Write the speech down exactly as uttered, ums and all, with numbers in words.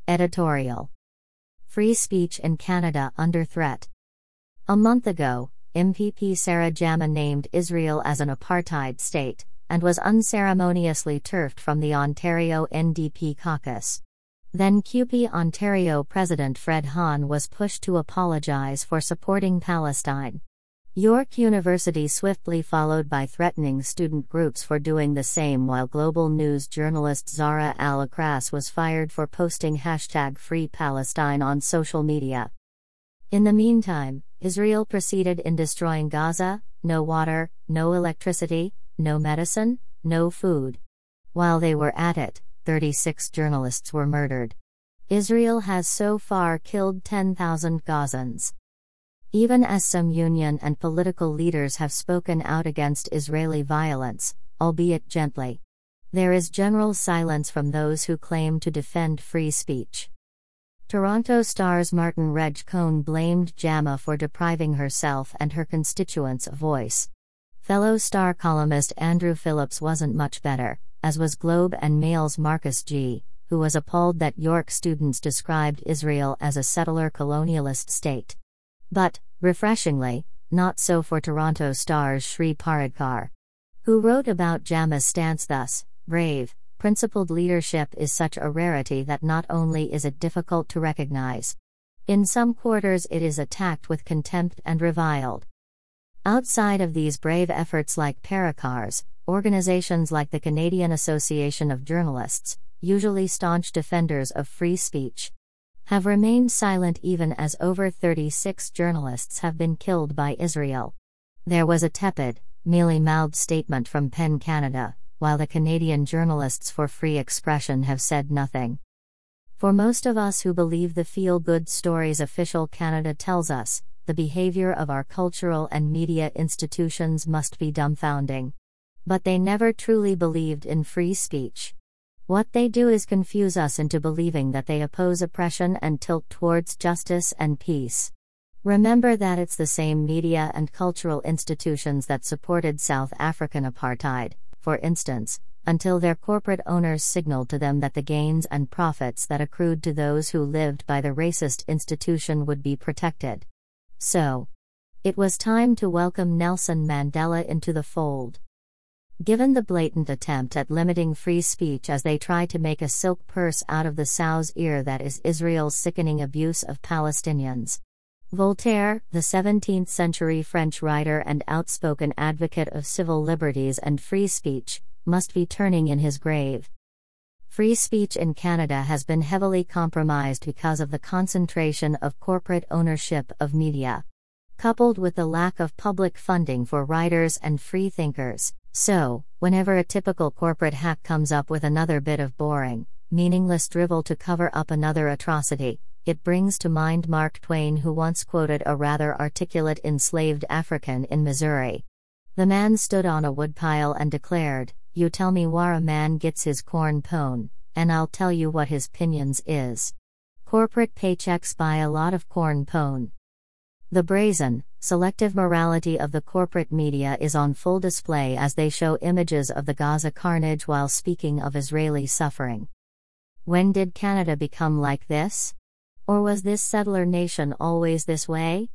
Editorial. Free speech in Canada under threat. A month ago, M P P Sarah Jama named Israel as an apartheid state, and was unceremoniously turfed from the Ontario N D P caucus. Then C U P E Ontario President Fred Hahn was pushed to apologize for supporting Palestine. York University swiftly followed by threatening student groups for doing the same, while Global News journalist Zahra Al-Akras was fired for posting hashtag Free Palestine on social media. In the meantime, Israel proceeded in destroying Gaza: no water, no electricity, no medicine, no food. While they were at it, thirty-six journalists were murdered. Israel has so far killed ten thousand Gazans. Even as some union and political leaders have spoken out against Israeli violence, albeit gently, there is general silence from those who claim to defend free speech. Toronto Star's Martin Reg Cohn blamed Jama for depriving herself and her constituents a voice. Fellow Star columnist Andrew Phillips wasn't much better, as was Globe and Mail's Marcus G., who was appalled that York students described Israel as a settler colonialist state. But, refreshingly, not so for Toronto Star's Shri Paridkar, who wrote about Jama's stance thus: brave, principled leadership is such a rarity that not only is it difficult to recognize, in some quarters it is attacked with contempt and reviled. Outside of these brave efforts like Paridkar's, organizations like the Canadian Association of Journalists, usually staunch defenders of free speech, have remained silent even as over thirty-six journalists have been killed by Israel. There was a tepid, mealy-mouthed statement from PEN Canada, while the Canadian Journalists for Free Expression have said nothing. For most of us who believe the feel-good stories official Canada tells us, the behavior of our cultural and media institutions must be dumbfounding. But they never truly believed in free speech. What they do is confuse us into believing that they oppose oppression and tilt towards justice and peace. Remember that it's the same media and cultural institutions that supported South African apartheid, for instance, until their corporate owners signaled to them that the gains and profits that accrued to those who lived by the racist institution would be protected. So, it was time to welcome Nelson Mandela into the fold. Given the blatant attempt at limiting free speech as they try to make a silk purse out of the sow's ear that is Israel's sickening abuse of Palestinians, Voltaire, the seventeenth century French writer and outspoken advocate of civil liberties and free speech, must be turning in his grave. Free speech in Canada has been heavily compromised because of the concentration of corporate ownership of media, coupled with the lack of public funding for writers and free thinkers. So, whenever a typical corporate hack comes up with another bit of boring, meaningless drivel to cover up another atrocity, it brings to mind Mark Twain, who once quoted a rather articulate enslaved African in Missouri. The man stood on a woodpile and declared, "You tell me whar a man gets his corn pone, and I'll tell you what his pinions is." Corporate paychecks buy a lot of corn pone. The brazen, selective morality of the corporate media is on full display as they show images of the Gaza carnage while speaking of Israeli suffering. When did Canada become like this? Or was this settler nation always this way?